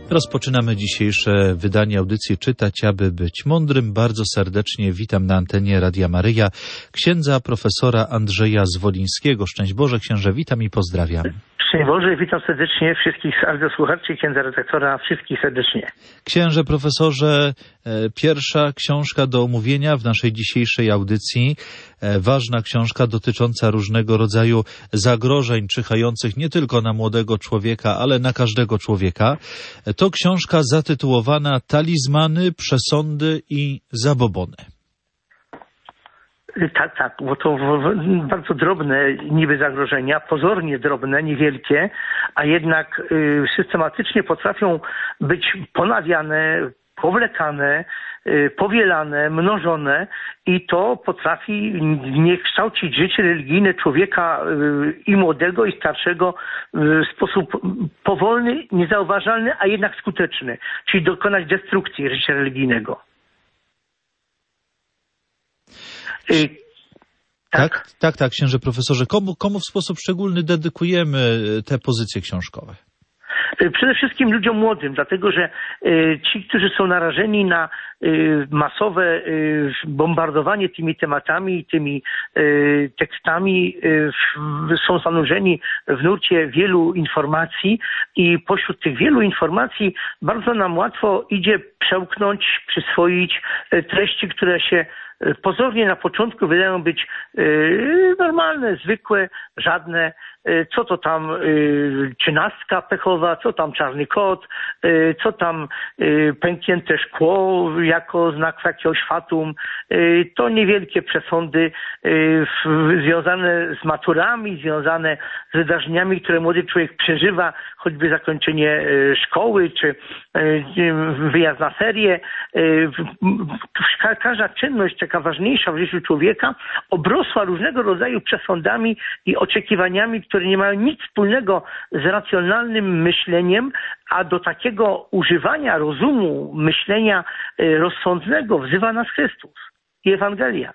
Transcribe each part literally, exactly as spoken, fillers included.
Rozpoczynamy dzisiejsze wydanie audycji Czytać, aby być mądrym. Bardzo serdecznie witam na antenie Radia Maryja księdza profesora Andrzeja Zwolińskiego. Szczęść Boże, księże, witam i pozdrawiam. Szczęść Boże, witam serdecznie wszystkich radiosłuchaczy, księdza redaktora, wszystkich serdecznie. Księże profesorze, pierwsza książka do omówienia w naszej dzisiejszej audycji, ważna książka dotycząca różnego rodzaju zagrożeń czyhających nie tylko na młodego człowieka, ale na każdego człowieka. To książka zatytułowana Talizmany, przesądy i zabobony. Tak, tak, bo to bardzo drobne niby zagrożenia, pozornie drobne, niewielkie, a jednak y, systematycznie potrafią być ponawiane, powlekane, y, powielane, mnożone i to potrafi nie kształcić życie religijne człowieka y, i młodego, i starszego y, w sposób powolny, niezauważalny, a jednak skuteczny, czyli dokonać destrukcji życia religijnego. Tak, tak, tak, tak, księże profesorze. Komu, komu w sposób szczególny dedykujemy te pozycje książkowe? Przede wszystkim ludziom młodym, dlatego że ci, którzy są narażeni na masowe bombardowanie tymi tematami, tymi tekstami, są zanurzeni w nurcie wielu informacji i pośród tych wielu informacji bardzo nam łatwo idzie przełknąć, przyswoić treści, które się pozornie na początku wydają być y, normalne, zwykłe, żadne. Y, co to tam y, trzynastka pechowa, co tam czarny kot, y, co tam y, pęknięte szkło jako znak jakiegoś fatum. Y, to niewielkie przesądy y, w, związane z maturami, związane z wydarzeniami, które młody człowiek przeżywa, choćby zakończenie y, szkoły, czy y, wyjazd na ferie. Y, ka- każda czynność taka ważniejsza w życiu człowieka obrosła różnego rodzaju przesądami i oczekiwaniami, które nie mają nic wspólnego z racjonalnym myśleniem, a do takiego używania rozumu, myślenia rozsądnego wzywa nas Chrystus i Ewangelia.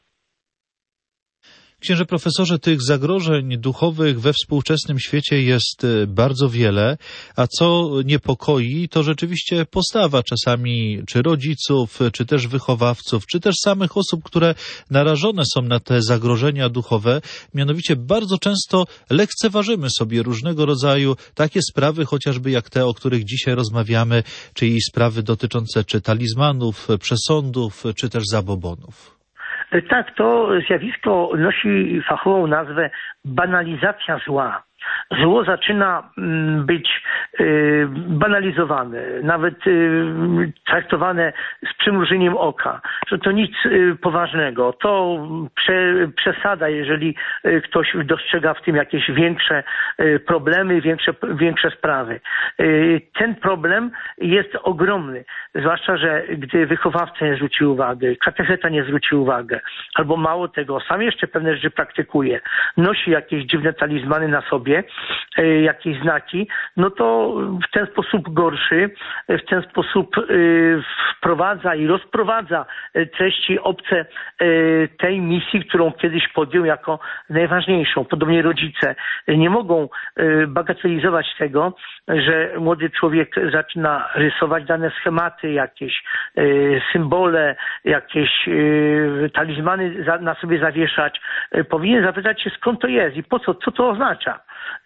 Księże profesorze, tych zagrożeń duchowych we współczesnym świecie jest bardzo wiele, a co niepokoi, to rzeczywiście postawa czasami czy rodziców, czy też wychowawców, czy też samych osób, które narażone są na te zagrożenia duchowe. Mianowicie bardzo często lekceważymy sobie różnego rodzaju takie sprawy, chociażby jak te, o których dzisiaj rozmawiamy, czyli sprawy dotyczące czy talizmanów, przesądów, czy też zabobonów. Tak, to zjawisko nosi fachową nazwę banalizacja zła. Zło zaczyna być y, banalizowane, nawet y, traktowane z przymrużeniem oka, że to nic y, poważnego. To prze, przesada, jeżeli y, ktoś dostrzega w tym jakieś większe y, problemy, większe, większe sprawy. Y, ten problem jest ogromny, zwłaszcza, że gdy wychowawca nie zwróci uwagi, katecheta nie zwróci uwagi, albo mało tego, sam jeszcze pewne rzeczy praktykuje, nosi jakieś dziwne talizmany na sobie, jakieś znaki, no to w ten sposób gorszy, w ten sposób wprowadza i rozprowadza treści obce tej misji, którą kiedyś podjął jako najważniejszą. Podobnie rodzice nie mogą bagatelizować tego, że młody człowiek zaczyna rysować dane schematy, jakieś symbole, jakieś talizmany na sobie zawieszać. Powinien zapytać się, skąd to jest i po co, co to oznacza.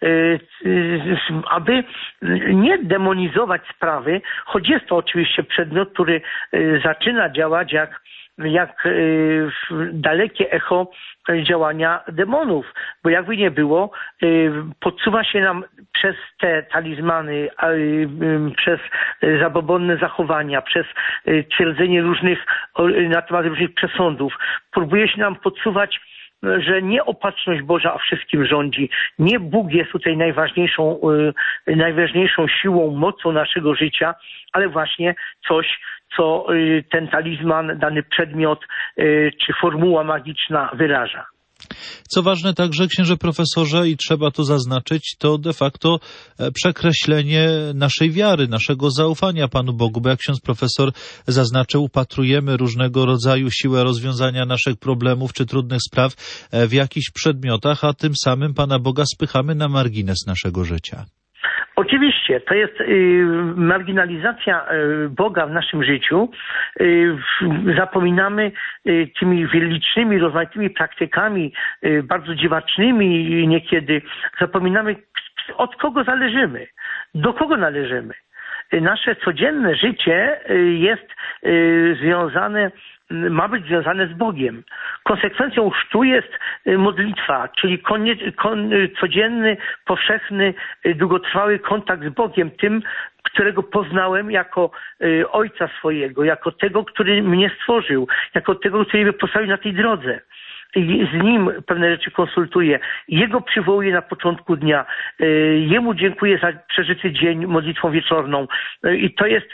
Aby nie demonizować sprawy, choć jest to oczywiście przedmiot, który zaczyna działać jak, jak dalekie echo działania demonów, bo jakby nie było, podsuwa się nam przez te talizmany, przez zabobonne zachowania, przez twierdzenie różnych, na temat różnych przesądów, próbuje się nam podsuwać, że nie opatrzność Boża a wszystkim rządzi. Nie Bóg jest tutaj najważniejszą, yy, najważniejszą siłą, mocą naszego życia, ale właśnie coś, co yy, ten talizman, dany przedmiot yy, czy formuła magiczna wyraża. Co ważne także, księże profesorze, i trzeba to zaznaczyć, to de facto przekreślenie naszej wiary, naszego zaufania Panu Bogu, bo jak ksiądz profesor zaznaczył, upatrujemy różnego rodzaju siłę rozwiązania naszych problemów czy trudnych spraw w jakichś przedmiotach, a tym samym Pana Boga spychamy na margines naszego życia. Oczywiście, to jest y, marginalizacja y, Boga w naszym życiu. Y, zapominamy y, tymi licznymi, rozmaitymi praktykami, y, bardzo dziwacznymi niekiedy, zapominamy, od kogo zależymy, do kogo należymy. Y, nasze codzienne życie y, jest y, związane ma być związane z Bogiem. Konsekwencją chrztu jest modlitwa, czyli koniec, kon, codzienny, powszechny, długotrwały kontakt z Bogiem, tym, którego poznałem jako Ojca swojego, jako tego, który mnie stworzył, jako tego, który mnie postawił na tej drodze. I z Nim pewne rzeczy konsultuję. Jego przywołuję na początku dnia. Jemu dziękuję za przeżyty dzień modlitwą wieczorną. I to jest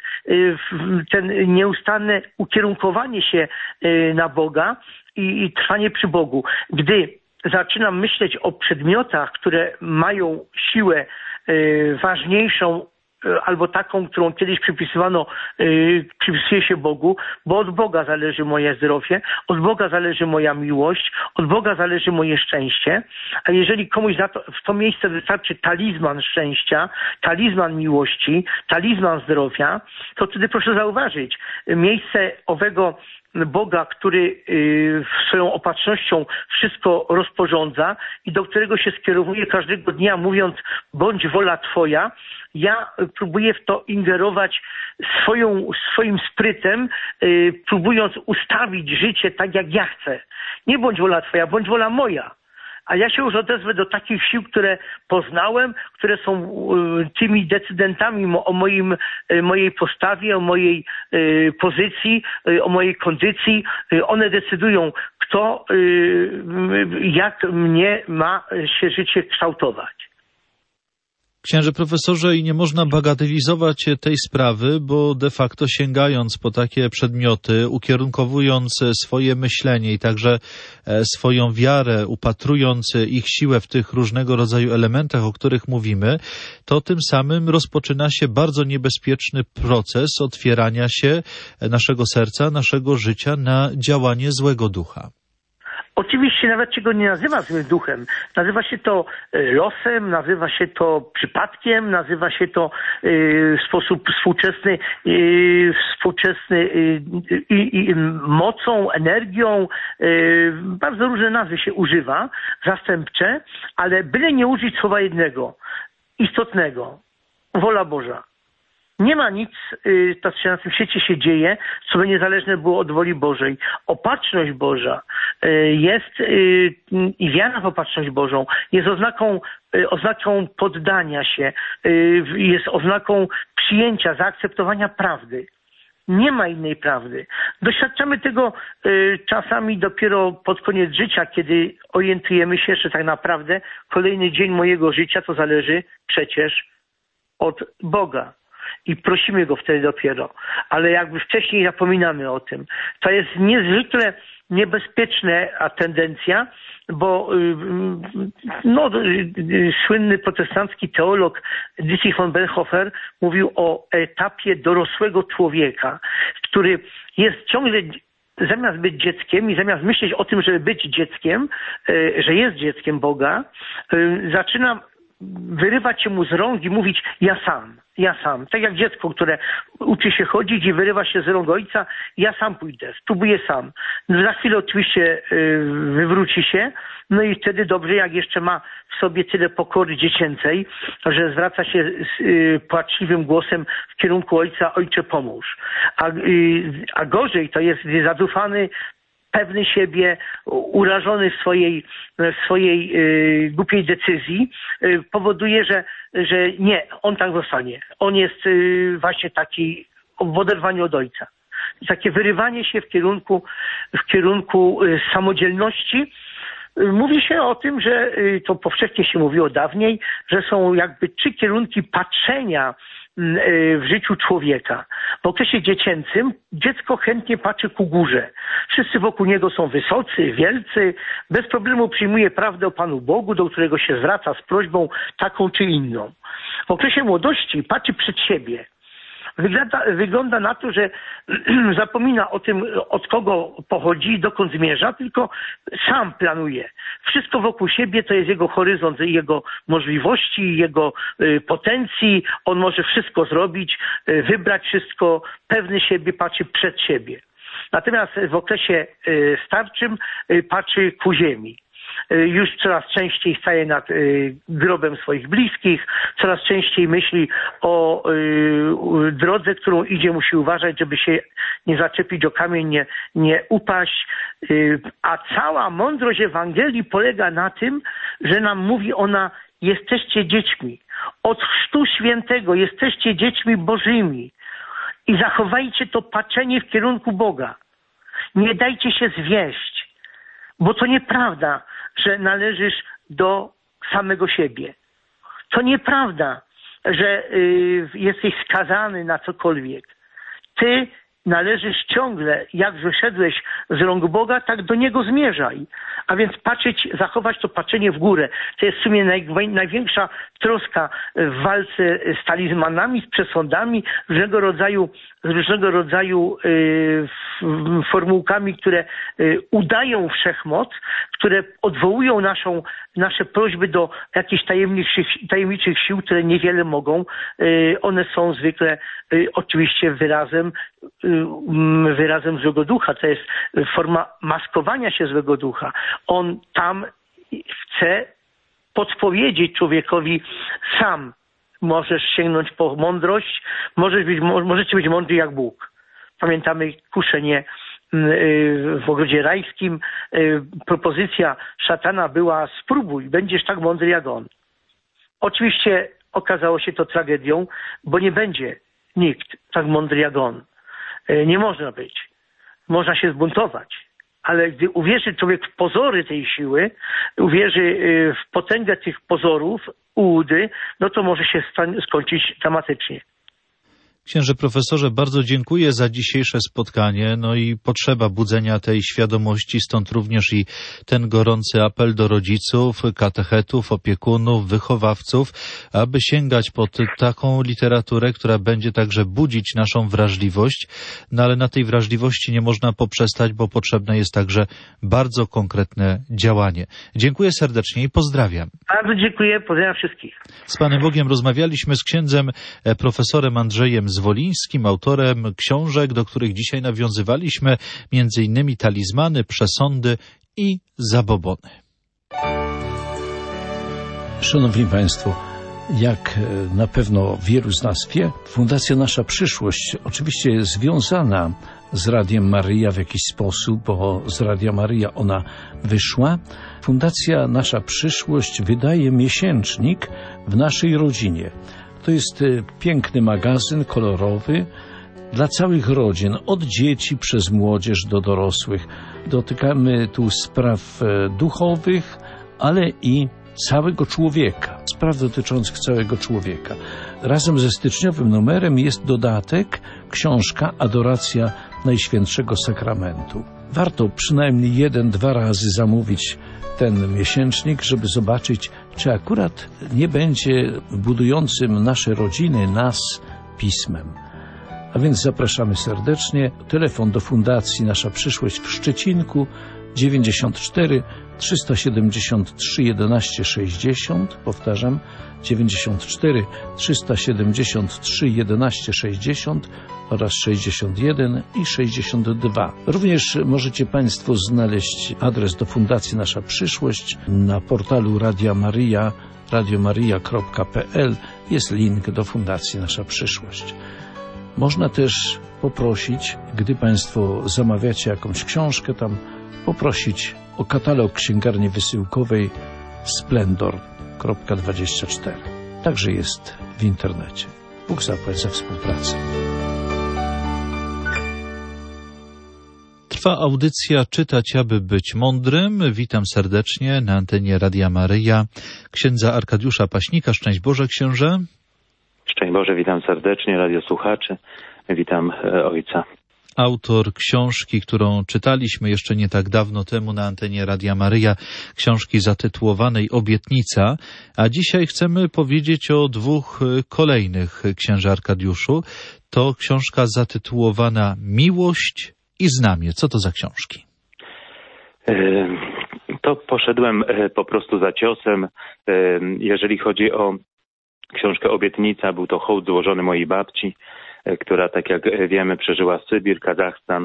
ten nieustanne ukierunkowanie się na Boga i, i trwanie przy Bogu. Gdy zaczynam myśleć o przedmiotach, które mają siłę ważniejszą albo taką, którą kiedyś przypisywano, yy, przypisuje się Bogu, bo od Boga zależy moje zdrowie, od Boga zależy moja miłość, od Boga zależy moje szczęście, a jeżeli komuś za to, w to miejsce wystarczy talizman szczęścia, talizman miłości, talizman zdrowia, to wtedy proszę zauważyć, miejsce owego Boga, który swoją opatrznością wszystko rozporządza i do którego się skierowuje każdego dnia, mówiąc bądź wola Twoja, ja próbuję w to ingerować swoją, swoim sprytem, próbując ustawić życie tak, jak ja chcę. Nie bądź wola Twoja, bądź wola moja. A ja się już odezwę do takich sił, które poznałem, które są tymi decydentami o moim, mojej postawie, o mojej pozycji, o mojej kondycji. One decydują, kto, jak mnie ma się życie kształtować. Księże profesorze, i nie można bagatelizować tej sprawy, bo de facto sięgając po takie przedmioty, ukierunkowując swoje myślenie i także swoją wiarę, upatrując ich siłę w tych różnego rodzaju elementach, o których mówimy, to tym samym rozpoczyna się bardzo niebezpieczny proces otwierania się naszego serca, naszego życia na działanie złego ducha. Oczywiście nawet się go nie nazywa złym duchem. Nazywa się to losem, nazywa się to przypadkiem, nazywa się to w sposób współczesny, współczesny i, i mocą, energią. Bardzo różne nazwy się używa, zastępcze, ale byle nie użyć słowa jednego, istotnego. Wola Boża. Nie ma nic, to co na tym świecie się dzieje, co by niezależne było od woli Bożej. Opatrzność Boża jest i wiara w opatrzność Bożą jest oznaką, oznaką poddania się, jest oznaką przyjęcia, zaakceptowania prawdy. Nie ma innej prawdy. Doświadczamy tego czasami dopiero pod koniec życia, kiedy orientujemy się, że tak naprawdę kolejny dzień mojego życia to zależy przecież od Boga. I prosimy Go wtedy dopiero. Ale jakby wcześniej zapominamy o tym. To jest niezwykle niebezpieczna tendencja, bo no, słynny protestancki teolog Dietrich von Bonhoeffer mówił o etapie dorosłego człowieka, który jest ciągle, zamiast być dzieckiem i zamiast myśleć o tym, żeby być dzieckiem, że jest dzieckiem Boga, zaczyna wyrywać się mu z rąk i mówić ja sam, ja sam. Tak jak dziecko, które uczy się chodzić i wyrywa się z rąk ojca, ja sam pójdę, spróbuję sam. No, za chwilę oczywiście yy, wywróci się, no i wtedy dobrze, jak jeszcze ma w sobie tyle pokory dziecięcej, że zwraca się z yy, płaczliwym głosem w kierunku ojca, ojcze pomóż. A, yy, a gorzej to jest zadufany, pewny siebie, urażony w swojej, w swojej y, głupiej decyzji, y, powoduje, że, że nie, on tak zostanie. On jest y, właśnie taki w oderwaniu od ojca. Takie wyrywanie się w kierunku, w kierunku y, samodzielności. Y, mówi się o tym, że y, to powszechnie się mówiło dawniej, że są jakby trzy kierunki patrzenia w życiu człowieka. W okresie dziecięcym dziecko chętnie patrzy ku górze. Wszyscy wokół niego są wysocy, wielcy, bez problemu przyjmuje prawdę o Panu Bogu, do którego się zwraca z prośbą taką czy inną. W okresie młodości patrzy przed siebie. Wygląda, wygląda na to, że zapomina o tym, od kogo pochodzi, dokąd zmierza, tylko sam planuje. Wszystko wokół siebie to jest jego horyzont, jego możliwości, jego potencji. On może wszystko zrobić, wybrać wszystko, pewny siebie, patrzy przed siebie. Natomiast w okresie starczym patrzy ku ziemi. Już coraz częściej staje nad grobem swoich bliskich, coraz częściej myśli o drodze, którą idzie, musi uważać, żeby się nie zaczepić o kamień, nie, nie upaść. A cała mądrość Ewangelii polega na tym, że nam mówi ona: jesteście dziećmi. Od chrztu świętego jesteście dziećmi bożymi. I zachowajcie to patrzenie w kierunku Boga. Nie dajcie się zwieść, bo to nieprawda, że należysz do samego siebie. To nieprawda, że y, jesteś skazany na cokolwiek. Ty należysz ciągle, jak wyszedłeś z rąk Boga, tak do Niego zmierzaj. A więc patrzeć, zachować to patrzenie w górę. To jest w sumie naj, największa troska w walce z talizmanami, z przesądami, różnego rodzaju, z różnego rodzaju y, formułkami, które y, udają wszechmoc, które odwołują naszą, nasze prośby do jakichś tajemniczych, tajemniczych sił, które niewiele mogą. Y, one są zwykle y, oczywiście wyrazem wyrazem złego ducha. To jest forma maskowania się złego ducha. On tam chce podpowiedzieć człowiekowi: sam możesz sięgnąć po mądrość, możesz być, możecie być mądry jak Bóg. Pamiętamy kuszenie w ogrodzie rajskim. Propozycja szatana była: spróbuj, będziesz tak mądry jak on. Oczywiście okazało się to tragedią, bo nie będzie nikt tak mądry jak on. Nie można być. Można się zbuntować. Ale gdy uwierzy człowiek w pozory tej siły, uwierzy w potęgę tych pozorów, ułudy, no to może się skończyć dramatycznie. Księże profesorze, bardzo dziękuję za dzisiejsze spotkanie, no i potrzeba budzenia tej świadomości, stąd również i ten gorący apel do rodziców, katechetów, opiekunów, wychowawców, aby sięgać po taką literaturę, która będzie także budzić naszą wrażliwość, no ale na tej wrażliwości nie można poprzestać, bo potrzebne jest także bardzo konkretne działanie. Dziękuję serdecznie i pozdrawiam. Bardzo dziękuję, pozdrawiam wszystkich. Z Panem Bogiem rozmawialiśmy z księdzem profesorem Andrzejem Zwolińskim, autorem książek, do których dzisiaj nawiązywaliśmy, między innymi Talizmany, Przesądy i Zabobony. Szanowni Państwo, jak na pewno wielu z nas wie, Fundacja Nasza Przyszłość oczywiście jest związana z Radiem Maryja w jakiś sposób, bo z Radia Maryja ona wyszła. Fundacja Nasza Przyszłość wydaje miesięcznik w naszej rodzinie. To jest piękny magazyn kolorowy dla całych rodzin, od dzieci przez młodzież do dorosłych. Dotykamy tu spraw duchowych, ale i całego człowieka, spraw dotyczących całego człowieka. Razem ze styczniowym numerem jest dodatek, książka Adoracja Najświętszego Sakramentu. Warto przynajmniej jeden, dwa razy zamówić ten miesięcznik, żeby zobaczyć, czy akurat nie będzie budującym nasze rodziny, nas, pismem. A więc zapraszamy serdecznie. Telefon do Fundacji Nasza Przyszłość w Szczecinku dziewięćdziesiąt cztery trzysta siedemdziesiąt trzy jedenaście sześćdziesiąt. Powtarzam, dziewięćdziesiąt cztery trzysta siedemdziesiąt trzy jedenaście sześćdziesiąt oraz sześćdziesiąt jeden i sześćdziesiąt dwa. Również możecie Państwo znaleźć adres do Fundacji Nasza Przyszłość na portalu Radia Maryja, radiomaryja kropka p l. Jest link do Fundacji Nasza Przyszłość. Można też poprosić, gdy Państwo zamawiacie jakąś książkę, tam poprosić o katalog księgarni wysyłkowej splendor kropka dwadzieścia cztery. Także jest w internecie. Bóg zapłać za współpracę. Trwa audycja Czytać, aby być mądrym. Witam serdecznie na antenie Radia Maryja księdza Arkadiusza Paśnika. Szczęść Boże, księże. Szczęść Boże, witam serdecznie, radiosłuchaczy. Witam e, ojca. autor książki, którą czytaliśmy jeszcze nie tak dawno temu na antenie Radia Maryja, książki zatytułowanej Obietnica, a dzisiaj chcemy powiedzieć o dwóch kolejnych, księże Arkadiuszu. To książka zatytułowana Miłość i Znamie. Co to za książki? To poszedłem po prostu za ciosem. Jeżeli chodzi o książkę Obietnica, był to hołd złożony mojej babci, która, tak jak wiemy, przeżyła Sybir, Kazachstan,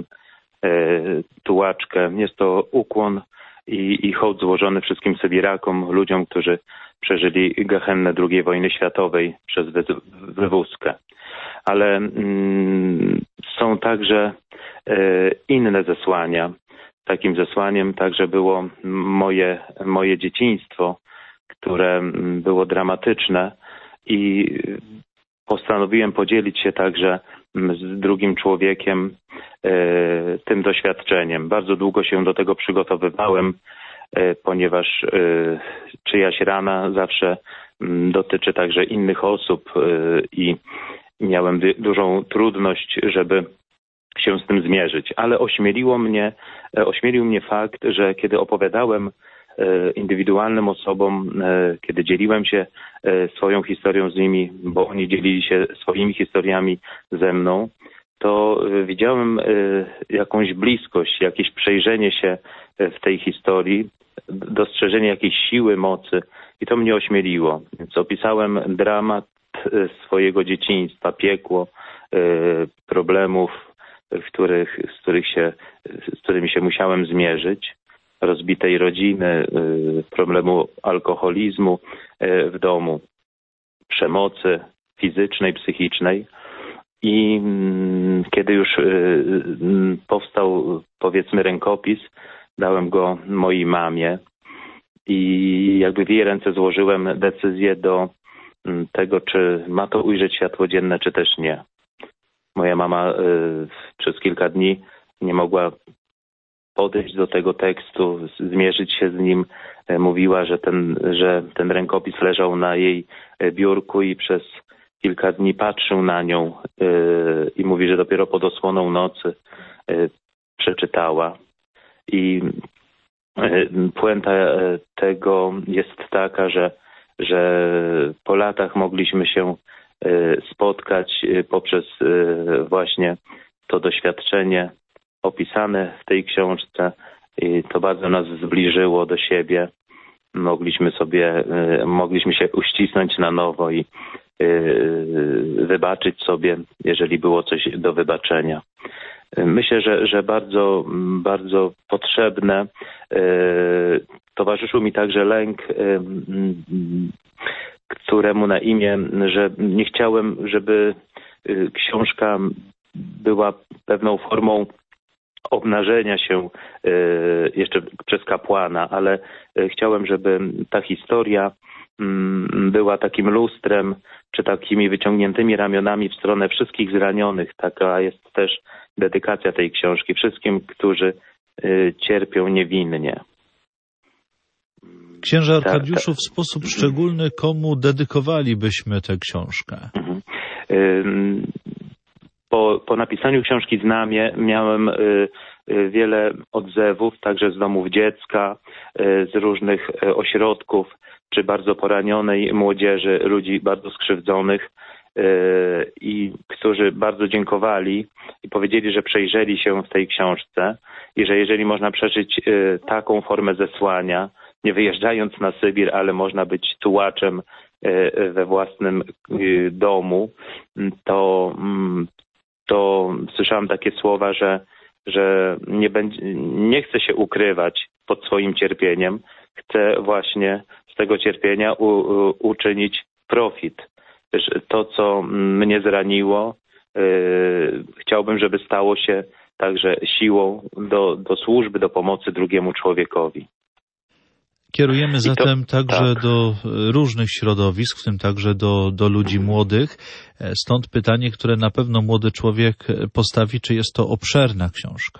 tułaczkę. Jest to ukłon i, i hołd złożony wszystkim Sybirakom, ludziom, którzy przeżyli gehennę drugiej wojny światowej przez wy, wywózkę. Ale mm, są także e, inne zesłania. Takim zesłaniem także było moje, moje dzieciństwo, które było dramatyczne i postanowiłem podzielić się także z drugim człowiekiem e, tym doświadczeniem. Bardzo długo się do tego przygotowywałem, e, ponieważ e, czyjaś rana zawsze m, dotyczy także innych osób e, i miałem dużą trudność, żeby się z tym zmierzyć. Ale ośmieliło mnie, e, ośmielił mnie fakt, że kiedy opowiadałem indywidualnym osobom, kiedy dzieliłem się swoją historią z nimi, bo oni dzielili się swoimi historiami ze mną, to widziałem jakąś bliskość, jakieś przejrzenie się w tej historii, dostrzeżenie jakiejś siły, mocy i to mnie ośmieliło. Więc opisałem dramat swojego dzieciństwa, piekło, problemów, w których, z, których się, z którymi się musiałem zmierzyć, rozbitej rodziny, problemu alkoholizmu w domu, przemocy fizycznej, psychicznej. I kiedy już powstał, powiedzmy, rękopis, dałem go mojej mamie i jakby w jej ręce złożyłem decyzję do tego, czy ma to ujrzeć światło dzienne, czy też nie. Moja mama przez kilka dni nie mogła podejść do tego tekstu, zmierzyć się z nim. Mówiła, że ten, że ten rękopis leżał na jej biurku i przez kilka dni patrzył na nią yy, i mówi, że dopiero pod osłoną nocy yy, przeczytała. I yy, puenta tego jest taka, że, że po latach mogliśmy się yy, spotkać yy, poprzez yy, właśnie to doświadczenie opisane w tej książce i to bardzo nas zbliżyło do siebie. Mogliśmy sobie, mogliśmy się uścisnąć na nowo i wybaczyć sobie, jeżeli było coś do wybaczenia. Myślę, że, że bardzo, bardzo potrzebne. Towarzyszył mi także lęk, któremu na imię, że nie chciałem, żeby książka była pewną formą obnażenia się jeszcze przez kapłana, ale chciałem, żeby ta historia była takim lustrem, czy takimi wyciągniętymi ramionami w stronę wszystkich zranionych. Taka jest też dedykacja tej książki wszystkim, którzy cierpią niewinnie. Księże Arkadiuszu, w sposób szczególny komu dedykowalibyśmy tę książkę? Mhm. Po, po napisaniu książki Znamie miałem y, y, wiele odzewów, także z domów dziecka, y, z różnych y, ośrodków, czy bardzo poranionej młodzieży, ludzi bardzo skrzywdzonych y, i którzy bardzo dziękowali i powiedzieli, że przejrzeli się w tej książce i że jeżeli można przeżyć y, taką formę zesłania, nie wyjeżdżając na Sybir, ale można być tułaczem y, we własnym y, domu, to to słyszałem takie słowa, że, że nie, będzie, nie chcę się ukrywać pod swoim cierpieniem. Chcę właśnie z tego cierpienia u, u, uczynić profit. To, co mnie zraniło, yy, chciałbym, żeby stało się także siłą do, do służby, do pomocy drugiemu człowiekowi. Kierujemy zatem to, także tak. do różnych środowisk, w tym także do, do ludzi młodych. Stąd pytanie, które na pewno młody człowiek postawi, czy jest to obszerna książka?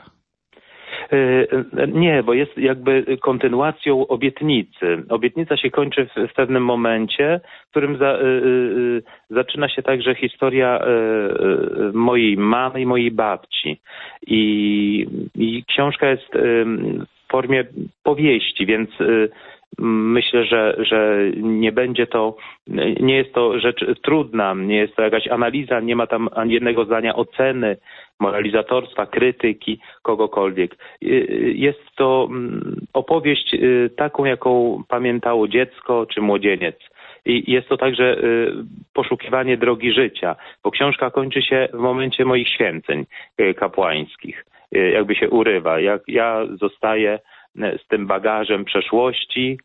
Nie, bo jest jakby kontynuacją obietnicy. Obietnica się kończy w, w pewnym momencie, w którym za, y, y, zaczyna się także historia y, y, mojej mamy i mojej babci. i, i książka jest w formie powieści, więc myślę, że, że nie będzie to, nie jest to rzecz trudna, nie jest to jakaś analiza, nie ma tam ani jednego zdania oceny, moralizatorstwa, krytyki, kogokolwiek. Jest to opowieść taką, jaką pamiętało dziecko czy młodzieniec. I jest to także poszukiwanie drogi życia, bo książka kończy się w momencie moich święceń kapłańskich. Jakby się urywa. Jak ja zostaję z tym bagażem przeszłości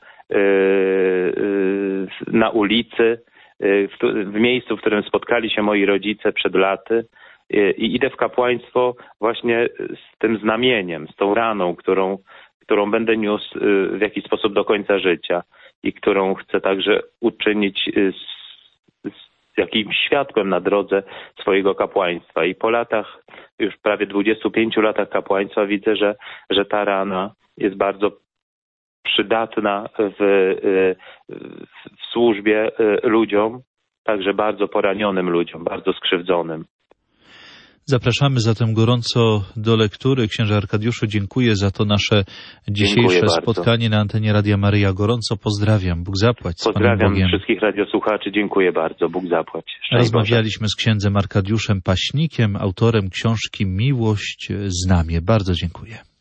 na ulicy, w miejscu, w którym spotkali się moi rodzice przed laty, i idę w kapłaństwo właśnie z tym znamieniem, z tą raną, którą, którą będę niósł w jakiś sposób do końca życia i którą chcę także uczynić z, z jakimś światłem na drodze swojego kapłaństwa. I po latach, już prawie dwudziestu pięciu latach kapłaństwa widzę, że, że ta rana jest bardzo przydatna w, w służbie ludziom, także bardzo poranionym ludziom, bardzo skrzywdzonym. Zapraszamy zatem gorąco do lektury. Księże Arkadiuszu, dziękuję za to nasze dzisiejsze spotkanie na antenie Radia Maryja. Gorąco pozdrawiam. Bóg zapłać. Z Pozdrawiam Panem Bogiem. Wszystkich radiosłuchaczy. Dziękuję bardzo. Bóg zapłać. Szczęść Rozmawialiśmy z księdzem Arkadiuszem Paśnikiem, autorem książki Miłość Znamie. Bardzo dziękuję.